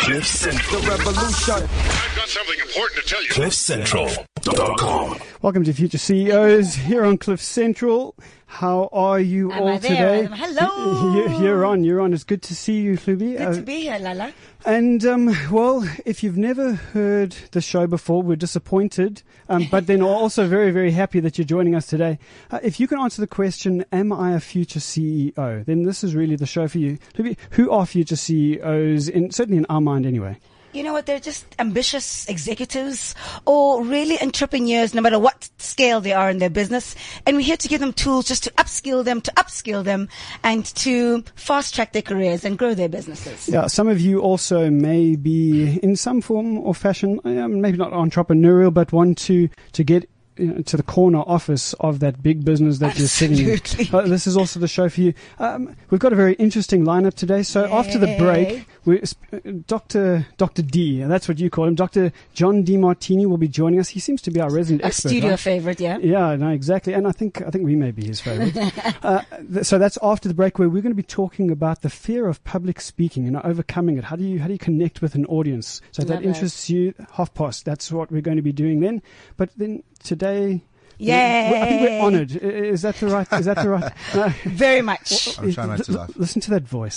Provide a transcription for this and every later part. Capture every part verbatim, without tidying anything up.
Cliff Central. The revolution. I've got something important to tell you. cliff central dot com. Welcome to Future C E Os here on Cliff Central. How are you Am all I there? today? Hello. You're, you're on, you're on. It's good to see you, Hlubi. Good Uh, to be here, Lala. And, um, well, if you've never heard the show before, we're disappointed, um, but then also very, very happy that you're joining us today. Uh, if you can answer the question, am I a future C E O? Then this is really the show for you. Hlubi, who are future C E Os, in, certainly in our mind anyway? You know what? They're just ambitious executives or really entrepreneurs, no matter what scale they are in their business. And we're here to give them tools just to upskill them, to upskill them, and to fast track their careers and grow their businesses. Yeah, some of you also may be in some form or fashion, um, maybe not entrepreneurial, but want to, to get you know, to the corner office of that big business that Absolutely. you're sitting in. Uh, this is also the show for you. Um, we've got a very interesting lineup today. So Yay. after the break, we, uh, Doctor Doctor D, that's what you call him, Doctor John DiMartini will be joining us. He seems to be our resident A expert. studio right? favorite, yeah? Yeah, no, exactly. And I think I think we may be his favorite. uh, th- so that's after the break, where we're going to be talking about the fear of public speaking and overcoming it. How do you how do you connect with an audience? So if that Love that. interests you, half past. That's what we're going to be doing then. But then today, Yay. we- I think we're honoured. I- Is that the right? Is that the right? No. Very much. I'm trying not to laugh. Listen to that voice.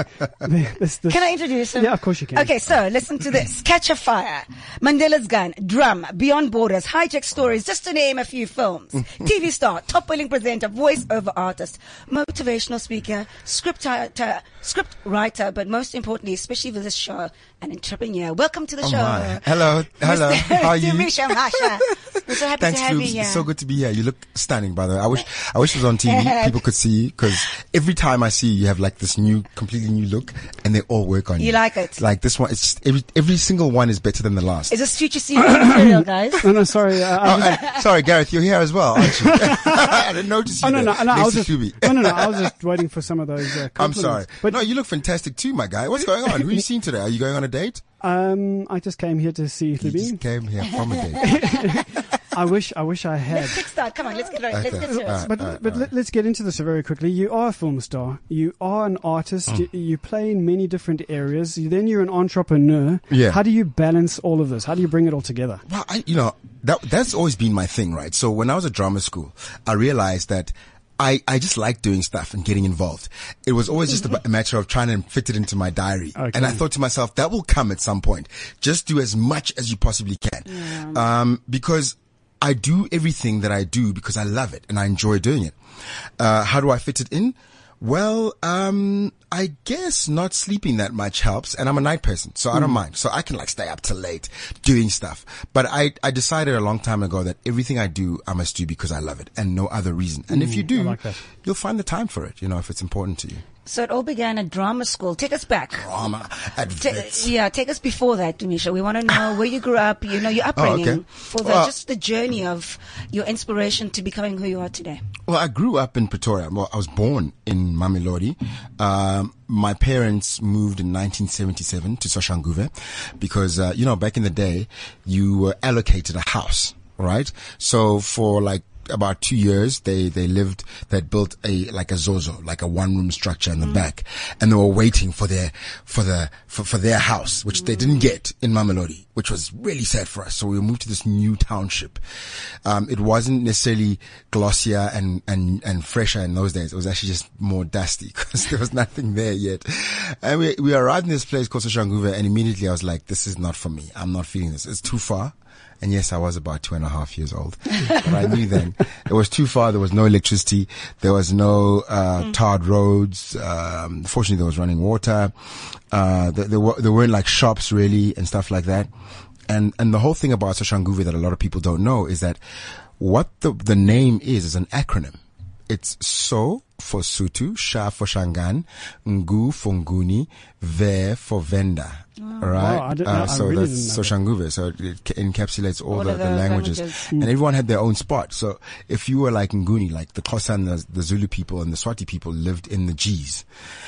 This- this- Can I introduce him? Yeah, of course you can. Okay, so listen to this. Catch a Fire, Mandela's Gun, Drum, Beyond Borders, Hijack Stories, just to name a few films. T V star, top billing presenter, voice-over artist, motivational speaker, script writer, script writer, but most importantly, especially for this show, an entrepreneur. Welcome to the Oh show. my. Hello, hello. Mister How are you? Dumisha Masha. We're so happy Thanks, to have you Flubes. here. It's so good to be here. You look stunning, by the way. I wish, I wish it was on T V. People could see you, because every time I see you, you have like this new, completely new look, and they all work on you. You like it? Like this one, it's just every every single one is better than the last. Is this future C E O material, guys? No, no, sorry. Uh, I Oh, was- and, sorry, Gareth, you're here as well, aren't you? I didn't notice you. Oh, no, no, there. no, I Next was to just, Flubie. no, no, no, I was just waiting for some of those uh, I'm compliments. sorry. But no, you look fantastic too, my guy. What's going on? Who are you seeing today? Are you going on a date? um, I just came here to see You Hlubi. just came here from a date. I wish, I wish I had. Let's kickstart. Come on, let's get right. Let's Okay. get to it. Alright. But but let, let's get into this very quickly. You are a film star. You are an artist. Mm. You, you play in many different areas. You, then you're an entrepreneur. Yeah. How do you balance all of this? How do you bring it all together? Well, I, you know, that, that's always been my thing, right? So when I was at drama school, I realized that I, I just like doing stuff and getting involved. It was always just a, a matter of trying to fit it into my diary. Okay. And I thought to myself, that will come at some point. Just do as much as you possibly can. Um, because I do everything that I do because I love it and I enjoy doing it. Uh, how do I fit it in? Well, um, I guess not sleeping that much helps, and I'm a night person, so I don't mind. So I can like stay up till late doing stuff. But I, I decided a long time ago that everything I do, I must do because I love it and no other reason. And if you do, I like that. you'll find the time for it, you know, if it's important to you. So it all began at drama school. Take us back. Drama at Ta- Wits. yeah, take us before that, Dumisha. We want to know where you grew up, you know, your upbringing, okay. for the, Well- just the journey of your inspiration to becoming who you are today. Well, I grew up in Pretoria. Well, I was born in Mamelodi. Um, my parents moved in nineteen seventy-seven to Soshanguve because, uh, you know, back in the day, you were allocated a house, right? So for like about two years, they, they lived, they'd built a, like a zozo, like a one room structure in the back. And they were waiting for their, for the, for, for their house, which they didn't get in Mamelodi, which was really sad for us. So we moved to this new township. Um, it wasn't necessarily glossier and, and, and fresher in those days. It was actually just more dusty because there was nothing there yet. And we, we arrived in this place called Soshanguve, and immediately I was like, this is not for me. I'm not feeling this. It's too far. And yes, I was about two and a half years old, but I knew then it was too far. There was no electricity. There was no, uh, tarred roads. Um, fortunately there was running water. Uh, there, there were, there weren't like shops really and stuff like that. And, and the whole thing about Soshanguve that a lot of people don't know is that what the, the name is, is an acronym. It's So for Sutu, Sha for Shangaan, Ngu for Nguni, Ve for Venda. All right. Wow, I didn't uh, know- I so really that's didn't know Soshanguve. So it ca- encapsulates all, All the, of the the languages. languages. And everyone had their own spot. So if you were like Nguni, like the Xhosa and the, the Zulu people and the Swati people lived in the G's.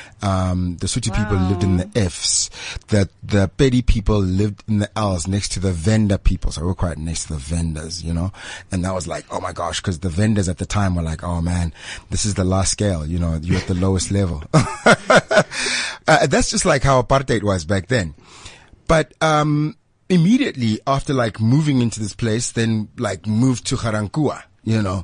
Um, the Suti people lived in the F's. The, the Pedi people lived in the L's next to the Venda people. So we were quite next to the vendors, you know, and that was like, oh my gosh, cause the vendors at the time were like, oh man, this is the last scale, you know, you're at the lowest level. uh, that's just like how apartheid was back then. but, um, immediately after like moving into this place, then like moved to Ga-Rankuwa, you know.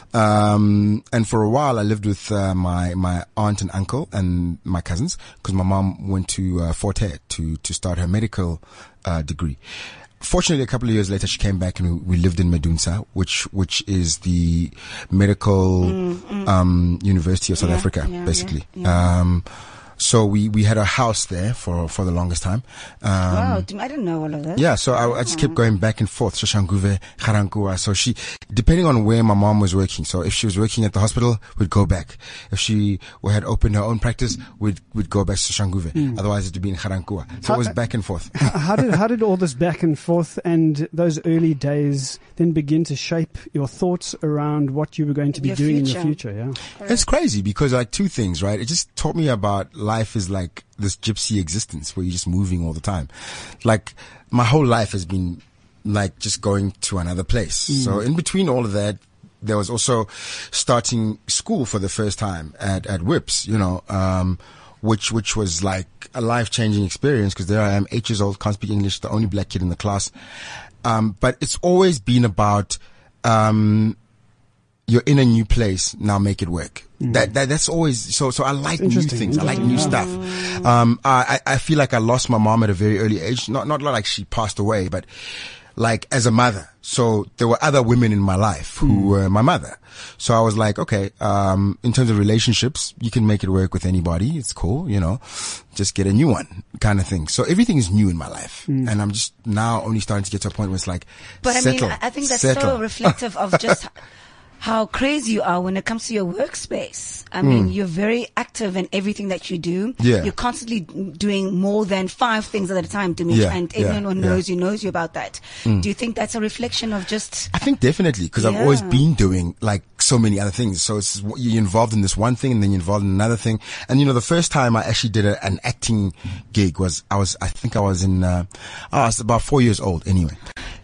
Um, and for a while I lived with, uh, my, my aunt and uncle and my cousins, because my mom went to, uh, Fort Hare to, to start her medical, uh, degree. Fortunately, a couple of years later, she came back and we, we lived in Medunsa, which, which is the medical, mm, mm. um, University of South yeah, Africa, yeah, basically. Yeah, yeah. Um, So we, we had a house there for, for the longest time. Um, wow, I didn't know all of that. Yeah, so I, I just kept going back and forth, Soshanguve, Ga-Rankuwa. So she, depending on where my mom was working. So if she was working at the hospital, we'd go back. If she had opened her own practice, we'd, we'd go back to Soshanguve. Mm. Otherwise it'd be in Ga-Rankuwa. So how, it was back and forth. how did, how did all this back and forth and those early days then begin to shape your thoughts around what you were going to be your doing future. in the future? Yeah. It's crazy because like two things, right? It just taught me about life is like this gypsy existence where you're just moving all the time. Like my whole life has been like just going to another place. Mm. So in between all of that, there was also starting school for the first time at, at Whips, you know, um, which, which was like a life changing experience because there I am, eight years old, can't speak English, the only black kid in the class. Um, but it's always been about, um, you're in a new place, now make it work. Mm. That, that, that's always, so, so I like new things. I like new stuff. Um, I, I feel like I lost my mom at a very early age. Not, not like she passed away, but like as a mother. So there were other women in my life who mm. were my mother. So I was like, okay, um, in terms of relationships, you can make it work with anybody. It's cool, you know, just get a new one kind of thing. So everything is new in my life. Mm. And I'm just now only starting to get to a point where it's like, but settle, I mean, I think that's settle. so reflective of just how crazy you are when it comes to your workspace. I mean, mm. you're very active in everything that you do. Yeah. You're constantly doing more than five things at a time, Dimitri, yeah, and yeah, everyone knows yeah. you, knows you about that. Mm. Do you think that's a reflection of just... I think definitely, because yeah. I've always been doing like so many other things. So it's, you're involved in this one thing and then you're involved in another thing. And you know, the first time I actually did a, an acting gig was, I was, I think I was in, uh, I was about four years old anyway.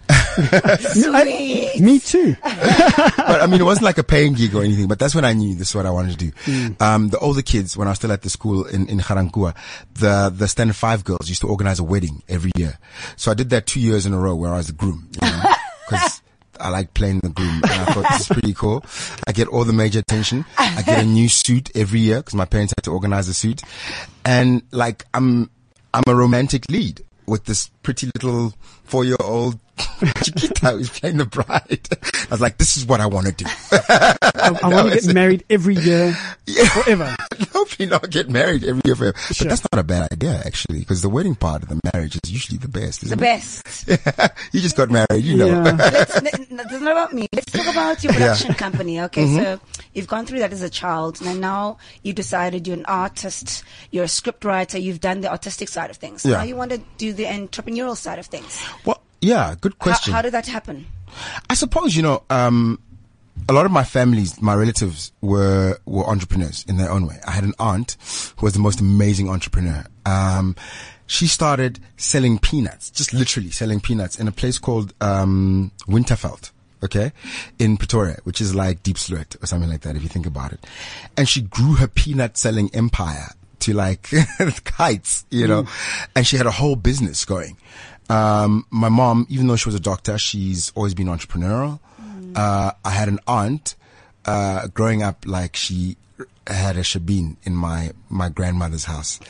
I, me too. But I mean, it wasn't like a paying gig or anything, but that's when I knew this is what I wanted to do. Mm. Um, the older kids, when I was still at the school in, in Ga-Rankuwa, the, the Standard Five girls used to organize a wedding every year. So I did that two years in a row where I was the groom, you know, cause I like playing the groom and I thought this is pretty cool. I get all the major attention. I get a new suit every year because my parents had to organize a suit. And like, I'm, I'm a romantic lead with this pretty little four-year-old Chiquita who's playing the bride. I was like, this is what I want to do. I, I want to get it. married every year, yeah. forever. Hopefully not get married every year forever. Sure. But that's not a bad idea, actually, because the wedding part of the marriage is usually the best, isn't the it? best. You just got married, you know. Yeah. Let's, it's not about me. Let's talk about your production yeah. company. Okay, mm-hmm. So you've gone through that as a child, and now you decided you're an artist, you're a script writer, you've done the artistic side of things. Yeah. Now you want to do the entrepreneurial side of things. Well, yeah, good question. How, how did that happen? I suppose, you know, um, a lot of my families, my relatives were, were entrepreneurs in their own way. I had an aunt who was the most amazing entrepreneur. Um, she started selling peanuts, just literally selling peanuts in a place called, um, Winterveld. Okay. In Pretoria, which is like Deep Sloot or something like that, if you think about it. And she grew her peanut selling empire to like heights, you know, mm. and she had a whole business going. Um, my mom, even though she was a doctor, she's always been entrepreneurial. Mm. Uh, I had an aunt, uh, growing up, like she had a shebeen in my, my grandmother's house.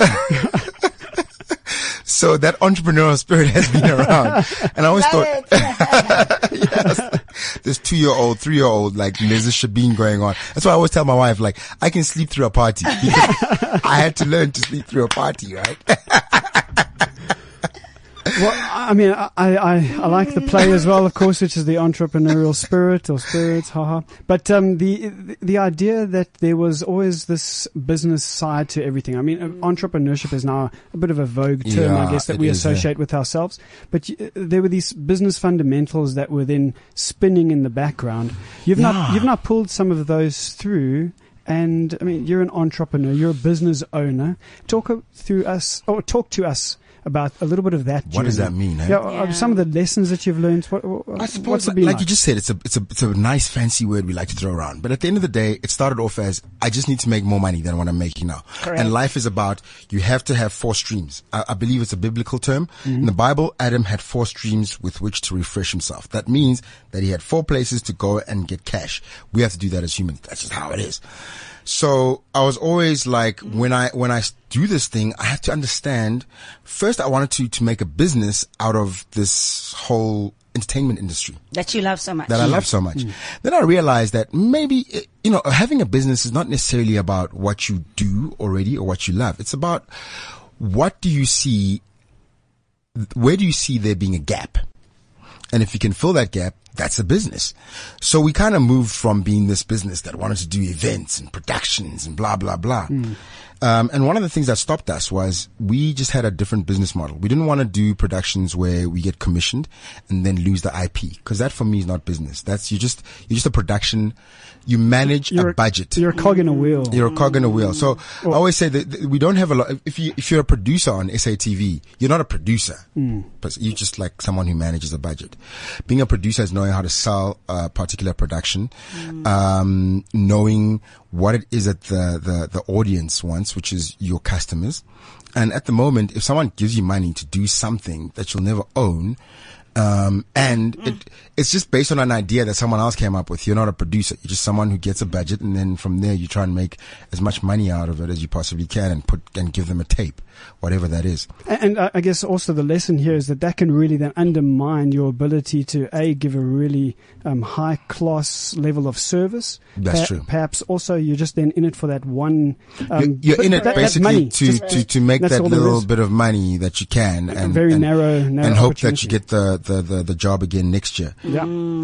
So that entrepreneurial spirit has been around. And I always Love thought, yes, this two year old, three year old, like there's a shebeen going on. That's why I always tell my wife, like, I can sleep through a party because I had to learn to sleep through a party, right? Well, I mean, I, I, I like the play as well, of course, which is the entrepreneurial spirit or spirits, haha. But um, the the idea that there was always this business side to everything. I mean, entrepreneurship is now a bit of a vogue term, yeah, I guess, that we is, associate yeah. with ourselves. But uh, there were these business fundamentals that were then spinning in the background. You've yeah. not you've not pulled some of those through. And I mean, you're an entrepreneur, you're a business owner. Talk through us, or talk to us about a little bit of that. What does journey. that mean? Eh? Yeah, uh, Yeah. some of the lessons that you've learned. What, what, I suppose, what's it like, been like like? you just said, it's a it's a it's a nice fancy word we like to throw around. But at the end of the day, it started off as I just need to make more money than what I'm making now. Correct. And life is about you have to have four streams. I, I believe it's a biblical term. Mm-hmm. In the Bible, Adam had four streams with which to refresh himself. That means that he had four places to go and get cash. We have to do that as humans. That's just how it is. So I was always like, when I, when I do this thing, I have to understand. First, I wanted to, to make a business out of this whole entertainment industry That you love so much. that I love so much. Then I realized that maybe, eh, you know, having a business is not necessarily about what you do already or what you love. It's about what do you see, where do you see there being a gap? And if you can fill that gap, that's a business. So we kind of moved from being this business that wanted to do events and productions and blah, blah, blah. Mm. Um, and one of the things that stopped us was we just had a different business model. We didn't want to do productions where we get commissioned and then lose the I P. Cause that for me is not business. That's, you just, you're just a production. You manage You're a budget. You're a cog in a wheel. You're a cog in a wheel. So I always say that that we don't have a lot. If you, if you're a producer on S A T V, you're not a producer, mm. but you're just like someone who manages a budget. Being a producer is knowing how to sell a particular production, mm. um, knowing what it is that the, the, the audience wants, which is your customers. And at the moment, if someone gives you money to do something that you'll never own, Um, and mm. it, it's just based on an idea that someone else came up with. You're not a producer. You're just someone who gets a budget, and then from there you try and make as much money out of it as you possibly can, and put and give them a tape, whatever that is. And, and I guess also the lesson here is that that can really then undermine your ability to a give a really um, high class level of service. That's per- true. Perhaps also you're just then in it for that one. Um, you're you're in it that, basically that money. to, Just, to to make that's that all there little is. bit of money that you can, and very and, narrow, narrow and hope that opportunity. you get the, the, the, the job again next year. Yeah.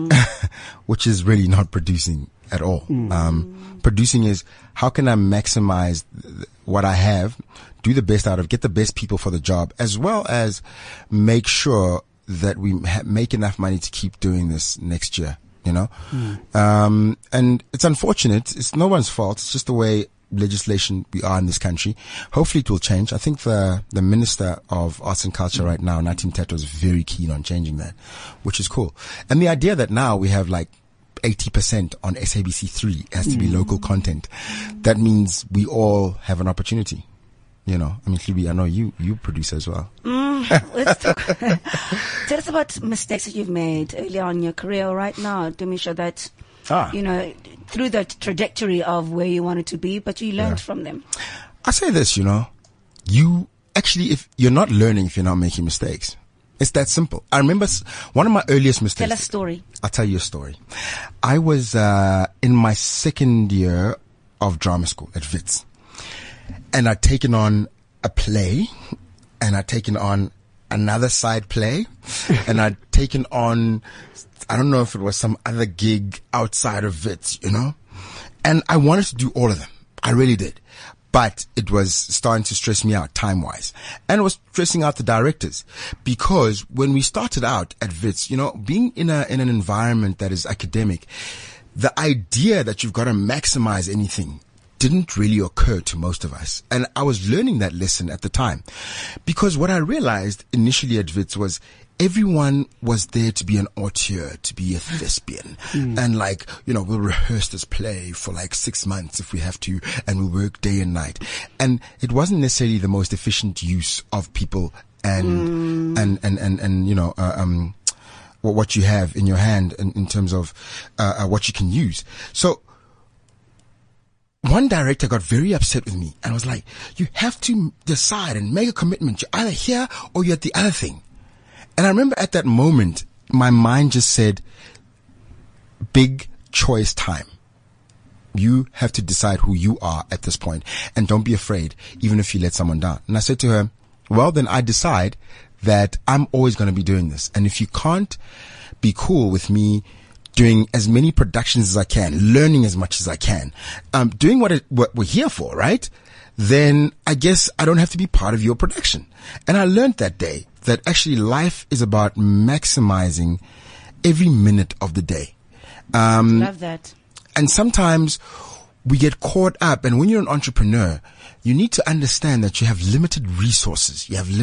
Which is really not producing at all. Mm. Um, producing is how can I maximize th- what I have, do the best out of, get the best people for the job, as well as make sure that we ha- make enough money to keep doing this next year, you know? Mm. Um, and it's unfortunate. It's no one's fault. It's just the way legislation we are in this country. Hopefully it will change. I think the the Minister of Arts and Culture right now, Natim Teto, is very keen on changing that, which is cool. And the idea that now we have like eighty percent on S A B C three has to be mm. local content. That means we all have an opportunity. You know, I mean, Hlubi, I know you, you produce as well. Mm, let's talk. Tell us about mistakes that you've made earlier on in your career right now to make sure that, ah. you know, through the trajectory of where you wanted to be, but you learned yeah. from them. I say this, you know, you actually, if you're not learning, if you're not making mistakes, it's that simple. I remember one of my earliest mistakes. Tell a story. I'll tell you a story. I was, uh, in my second year of drama school at Wits. And I'd taken on a play, and I'd taken on another side play, and I'd taken on, I don't know if it was some other gig outside of Wits, you know? And I wanted to do all of them. I really did. But it was starting to stress me out time-wise. And it was stressing out the directors. Because when we started out at Wits, you know, being in a, in an environment that is academic, the idea that you've got to maximize anything didn't really occur to most of us. And I was learning that lesson at the time. Because what I realized initially at Wits was everyone was there to be an auteur, to be a thespian. Mm. And like, you know, we'll rehearse this play for like six months if we have to, and we'll work day and night. And it wasn't necessarily the most efficient use of people and, mm. and, and, and, and, you know, uh, um, what you have in your hand in, in terms of, uh, uh, what you can use. So, one director got very upset with me and was like, you have to decide and make a commitment. You're either here or you're at the other thing. And I remember at that moment, my mind just said, big choice time. You have to decide who you are at this point, and don't be afraid, even if you let someone down. And I said to her, well, then I decide that I'm always going to be doing this. And if you can't be cool with me doing as many productions as I can, learning as much as I can, um, doing what, it, what we're here for, right? Then I guess I don't have to be part of your production. And I learned that day that actually life is about maximizing every minute of the day. Um, Love that. And sometimes we get caught up, and when you're an entrepreneur, you need to understand that you have limited resources, you have limited time.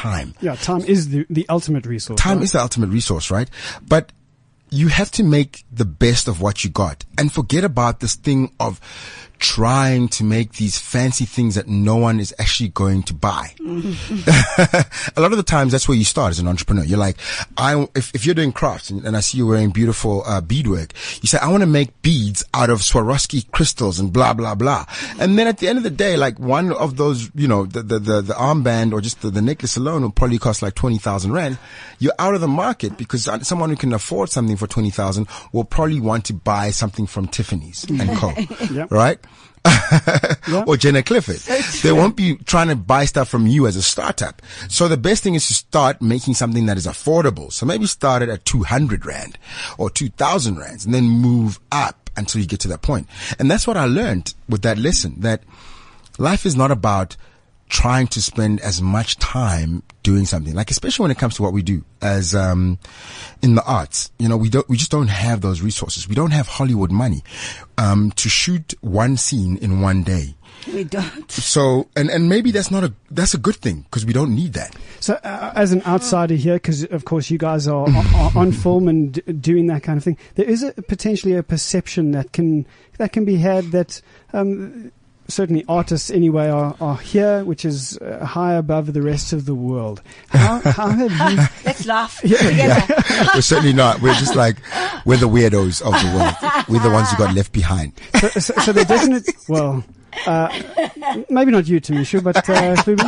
time. Yeah, time is the, the ultimate resource. Time right? is the ultimate resource, right? But you have to make the best of what you got and forget about this thing of trying to make these fancy things that no one is actually going to buy. A lot of the times that's where you start as an entrepreneur. You're like, I, if, if you're doing crafts and, and I see you wearing beautiful, uh, beadwork, you say, I want to make beads out of Swarovski crystals and blah, blah, blah. And then at the end of the day, like one of those, you know, the, the, the, the armband or just the, the necklace alone will probably cost like twenty thousand rand. You're out of the market because someone who can afford something for twenty thousand will probably want to buy something from Tiffany's and Co. Yep. Right? Yeah. Or Jenna Clifford. They won't be trying to buy stuff from you as a startup. So the best thing is to start making something that is affordable. So maybe start it at two hundred rand or two thousand rands and then move up until you get to that point. And that's what I learned with that lesson, that life is not about trying to spend as much time doing something, like especially when it comes to what we do as um in the arts. You know, we don't we just don't have those resources. We don't have Hollywood money um to shoot one scene in one day. We don't. So and and maybe that's not a that's a good thing because we don't need that. So, uh, as an outsider here, because of course you guys are, are on film and d- doing that kind of thing, there is a, potentially a perception that can that can be had that um certainly artists anyway are, are here, which is uh, high above the rest of the world. How, how have you... Let's laugh together. We're certainly not. We're just like, we're the weirdos of the world. We're the ones who got left behind. So, so, so the definite... Well, uh, maybe not you, Tamisha, but uh, Klubi?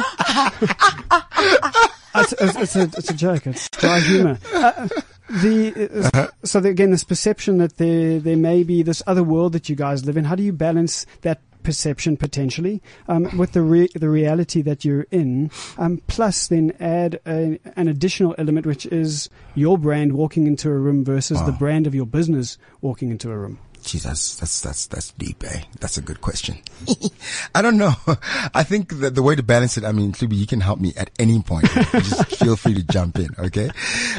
it's, it's, it's, a, it's a joke. It's dry humor. Uh, the uh, so the, again, this perception that there there may be this other world that you guys live in. How do you balance that perception potentially um, with the re- the reality that you're in, um, plus then add a, an additional element, which is your brand walking into a room versus Wow. the brand of your business walking into a room? Geez, that's, that's, that's, that's deep, eh? That's a good question. I don't know. I think that the way to balance it, I mean, Klubi, you can help me at any point. Just feel free to jump in, okay?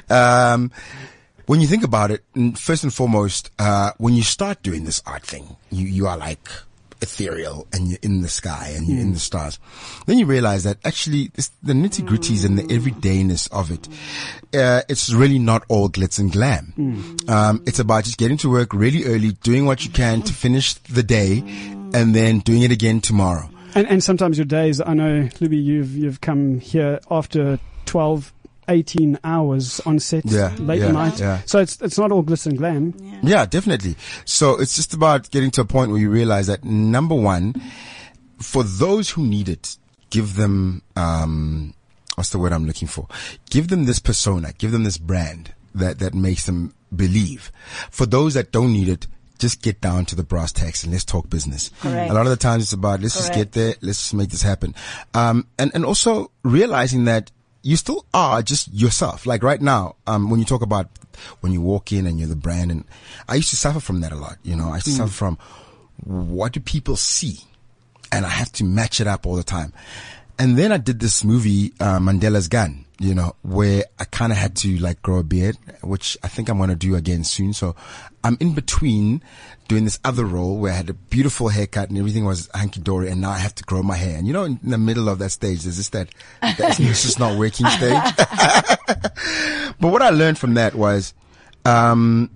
Um, when you think about it, first and foremost, uh, when you start doing this art thing, you, you are like ethereal and you're in the sky and you're mm. in the stars. Then you realize that actually this, the nitty gritties and the everydayness of it, uh, it's really not all glitz and glam. Mm. Um, it's about just getting to work really early, doing what you can to finish the day and then doing it again tomorrow. And, and sometimes your days, I know, Klubi, you've, you've come here after twelve, eighteen hours on set yeah, late yeah, at night. Yeah. So it's it's not all glitz and glam. Yeah. yeah, definitely. So it's just about getting to a point where you realize that, number one, for those who need it, give them, um, what's the word I'm looking for? Give them this persona, give them this brand that, that makes them believe. For those that don't need it, just get down to the brass tacks and let's talk business. Correct. A lot of the times it's about, let's Correct. just get there, let's just make this happen. Um, and, and also realizing that you still are just yourself. Like right now, um, when you talk about when you walk in and you're the brand, and I used to suffer from that a lot. You know, I used to mm. suffer from what do people see? And I have to match it up all the time. And then I did this movie, uh, Mandela's Gun, you know, where I kind of had to like grow a beard, which I think I'm going to do again soon. So I'm in between doing this other role where I had a beautiful haircut and everything was hunky-dory, and now I have to grow my hair. And you know, in the middle of that stage, there's just that, that it's just not working stage. But what I learned from that was, um,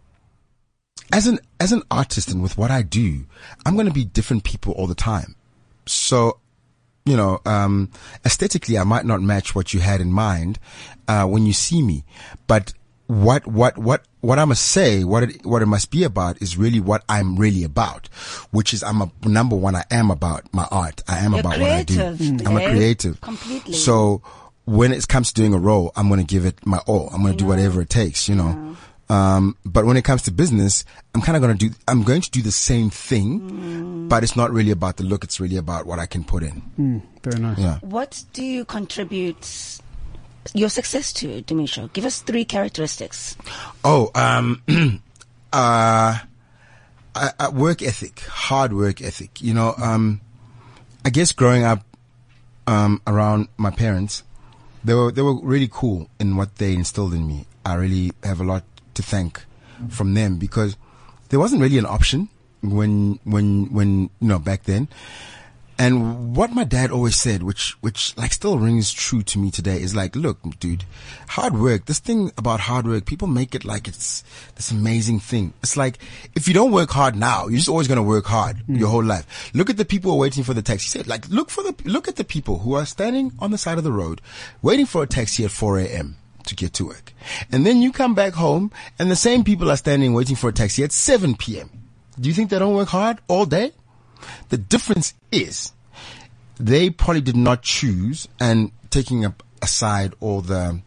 as an, as an artist and with what I do, I'm going to be different people all the time. So, you know, um, aesthetically, I might not match what you had in mind, uh, when you see me, but what, what, what, what I must say, what it, what it must be about is really what I'm really about, which is I'm a, number one, I am about my art. I am You're about creative, what I do. mm. I'm a creative. Completely. So when it comes to doing a role, I'm going to give it my all. I'm going to do whatever it takes, you know. Um, but when it comes to business, I'm kind of going to do, I'm going to do the same thing, mm. but it's not really about the look. It's really about what I can put in. Mm, very nice. Yeah. What do you contribute your success to, Demisho? Give us three characteristics. Oh, um, uh, uh, work ethic, hard work ethic. You know, um, I guess growing up, um, around my parents, they were, they were really cool in what they instilled in me. I really have a lot to thank from them because there wasn't really an option when, when, when, you know, back then. And what my dad always said, which, which like still rings true to me today, is like, look, dude, hard work, this thing about hard work, people make it like it's this amazing thing. It's like, if you don't work hard now, you're just always going to work hard mm. your whole life. Look at the people who are waiting for the taxi. He said, like, look for the, look at the people who are standing on the side of the road, waiting for a taxi at four a.m. to get to work. And then you come back home and the same people are standing waiting for a taxi at seven p.m. Do you think they don't work hard all day? The difference is they probably did not choose, and taking up aside all the,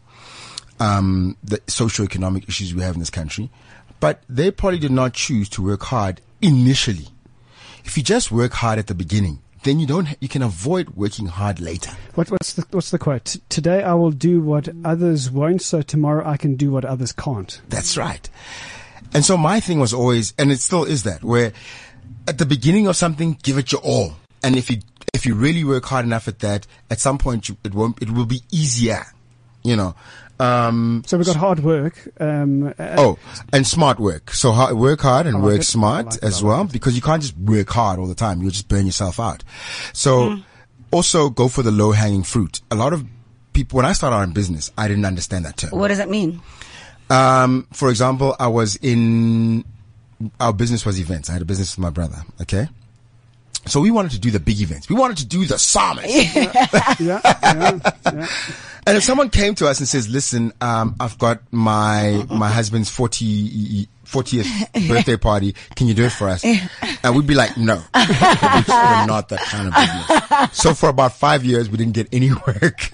um, the socioeconomic issues we have in this country, but they probably did not choose to work hard initially. If you just work hard at the beginning, then you don't, you can avoid working hard later. What, what's the, what's the quote? T- Today I will do what others won't, so tomorrow I can do what others can't. That's right. And so my thing was always, and it still is that, where at the beginning of something, give it your all. And if you, if you really work hard enough at that, at some point you, it won't, it will be easier, you know. Um, so we've got hard work. Um, uh, oh, and smart work. So hard, work hard and like work it. smart like as it. well, because you can't just work hard all the time. You'll just burn yourself out. So mm. also go for the low hanging fruit. A lot of people, when I started out in business, I didn't understand that term. What does that mean? Um, for example, I was in, our business was events. I had a business with my brother. Okay. So we wanted to do the big events. We wanted to do the summit. yeah, yeah, yeah. And if someone came to us and says, listen, um, I've got my, my husband's fortieth birthday party. Can you do it for us? And we'd be like, no, we're not that kind of business. So for about five years, we didn't get any work.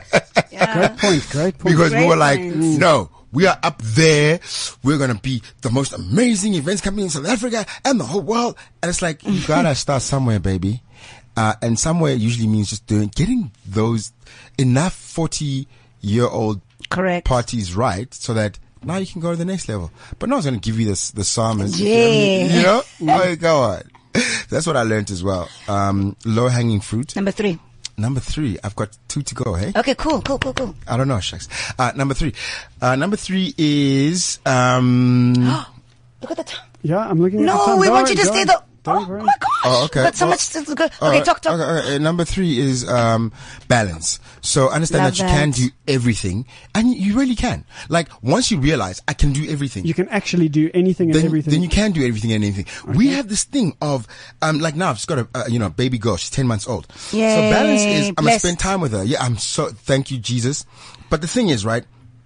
Yeah. Great point. Great point. Because great we were like, point. no, we are up there. We're going to be the most amazing events company in South Africa and the whole world. And it's like, you gotta start somewhere, baby. Uh, and somewhere usually means just doing, getting those enough forty year old Correct. parties right so that now you can go to the next level. But no one's going to give you this, the sermon. Yeah. You know? Oh, go on. That's what I learned as well. Um, low hanging fruit. Number three. Number three. I've got two to go, hey? Okay, cool, cool, cool, cool. I don't know, shucks. Uh, number three. Uh, number three is, um, Look at the time. Yeah, I'm looking at the No, time. we Don't want you to worry, stay don't- the. don't Oh worry. my gosh. Oh, okay. We've got so Well, much to go. Okay, All right. talk, talk. Okay, okay. Number three is um, balance. So understand Love that you can that. do everything, and you really can. Like once you realize I can do everything, You can actually do anything and then, everything. then you can do everything and anything. We have this thing of, um, like now I've just got a, uh, you know, baby girl. She's ten months old. Yay, so balance is, I'm going to blessed. spend time with her. Yeah, I'm so, thank you, Jesus. But the thing is, right,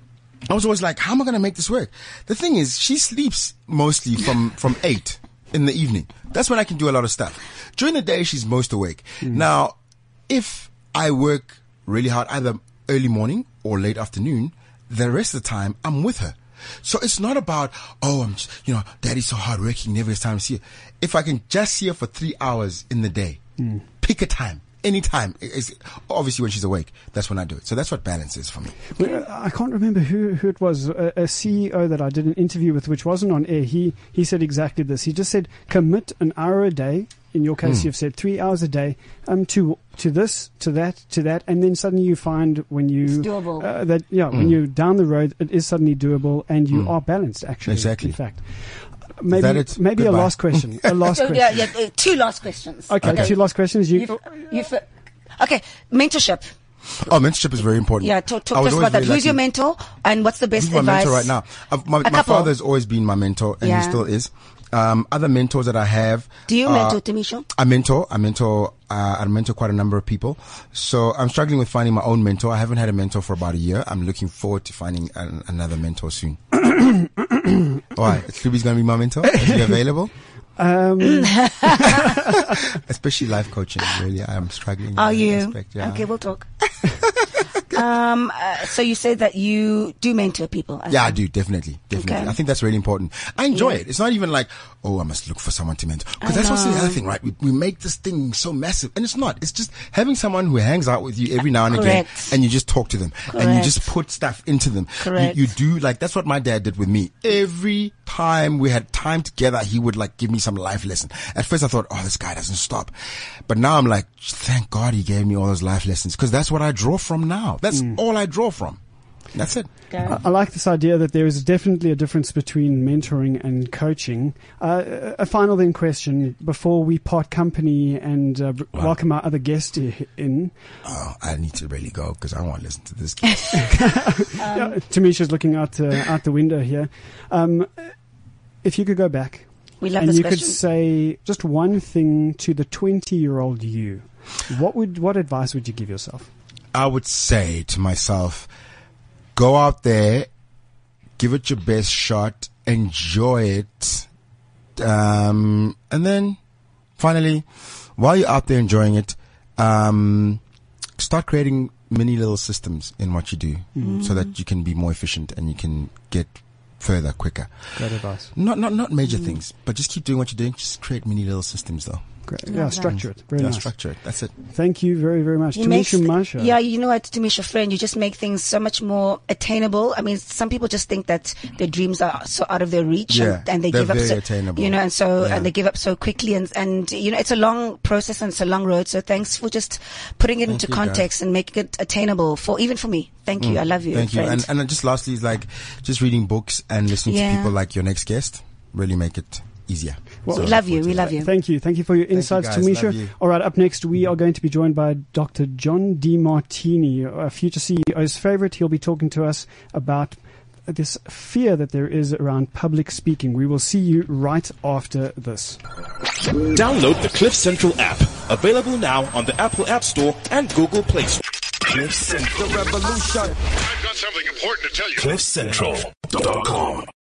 I was always like, how am I going to make this work? The thing is, she sleeps mostly from, from eight in the evening. That's when I can do a lot of stuff. During the day, she's most awake. Mm. Now, if I work really hard, either early morning or late afternoon, the rest of the time I'm with her. So it's not about, oh, I'm just, you know, daddy's so hardworking, never has time to see her. If I can just see her for three hours in the day, Mm. pick a time, anytime. It's, obviously when she's awake, that's when I do it. So that's what balance is for me. Well, I can't remember who, who it was, a, a C E O that I did an interview with, which wasn't on air. He, he said exactly this. He just said, commit an hour a day. In your case, Mm. you've said three hours a day, um, to, to this, to that, to that. And then suddenly you find when you, It's doable. uh, that, yeah, Mm. when you're down the road, it is suddenly doable and you Mm. are balanced, actually. Exactly. In fact. Maybe, that it? maybe a Goodbye. last question. A last So, question. yeah, yeah, uh, two last questions. Okay, two last questions. You, You've, you've, uh, okay, mentorship. Oh, mentorship is very important. Yeah, talk, talk I to was us always about that. very Who's your lucky. mentor and what's the best Who's my advice? mentor right now? I've, my A my couple. father's always been my mentor, and Yeah. he still is. Um, other mentors that I have. Do you are- mentor, Timisho? I mentor. I mentor. Uh, I mentor quite a number of people. So I'm struggling with finding my own mentor. I haven't had a mentor for about a year. I'm looking forward to finding an, another mentor soon. Why? Sluby's going to be my mentor. Is he available? um, Especially life coaching. Really, I am struggling. in Are that you? aspect, yeah. Okay, we'll talk. um, uh, so you said that you do mentor people. as Yeah, I well. do. Definitely. Definitely. Okay. I think that's really important. I enjoy Yeah. it. It's not even like, oh, I must look for someone to mentor. Because I that's what's the know. other thing, right? We, we make this thing so massive. And it's not. It's just having someone who hangs out with you every now and again. Correct. And you just talk to them. And you Correct. just put stuff into them. Correct. You, you do, like, that's what my dad did with me. Every time we had time together, he would, like, give me some life lesson. At first I thought, oh, this guy doesn't stop. But now I'm like, thank God he gave me all those life lessons. Because that's what I draw from now. That's all I draw from. That's it. I, I like this idea that there is definitely a difference between mentoring and coaching. Uh, a final then question before we part company and uh, Wow. welcome our other guest i- in. Oh, I need to really go because I want to listen to this. Yeah, Tamisha's looking out uh, out the window here. Um, if you could go back We love and this you question. could say just one thing to the twenty-year-old you, what would what advice would you give yourself? I would say to myself, go out there, give it your best shot, enjoy it, um, and then finally, while you're out there enjoying it, um, start creating mini little systems in what you do so that you can be more efficient and you can get further quicker. Great advice. Not not not major things, but just keep doing what you're doing. Just create mini little systems, though. Great. Love Yeah, that. structure it. Very Yeah, nice. structure it. That's it. Thank you very, very much. You make Tamisha Marsha. Yeah, you know what, Tamisha, friend, you just make things so much more attainable. I mean, some people just think that their dreams are so out of their reach, Yeah, and, and they they're give up very so, attainable. you know, and so Yeah. and they give up so quickly, and and you know, it's a long process and it's a long road. So thanks for just putting it Thank into you, guys. context and making it attainable for even for me. Thank you, I love you. Thank you. friend. And, and just lastly, is like just reading books and listening Yeah. to people like your next guest really make it easier. Well, So we I love look you. forward We to love that. you. Thank you. Thank you for your insights, guys. Love Tamisha. you. All right, up next, we are going to be joined by Doctor John DiMartini, a future C E O's favorite. He'll be talking to us about this fear that there is around public speaking. We will see you right after this. Download the Cliff Central app. Available now on the Apple App Store and Google Play Store. Cliff Central. I've got something important to tell you. Cliff Central dot com.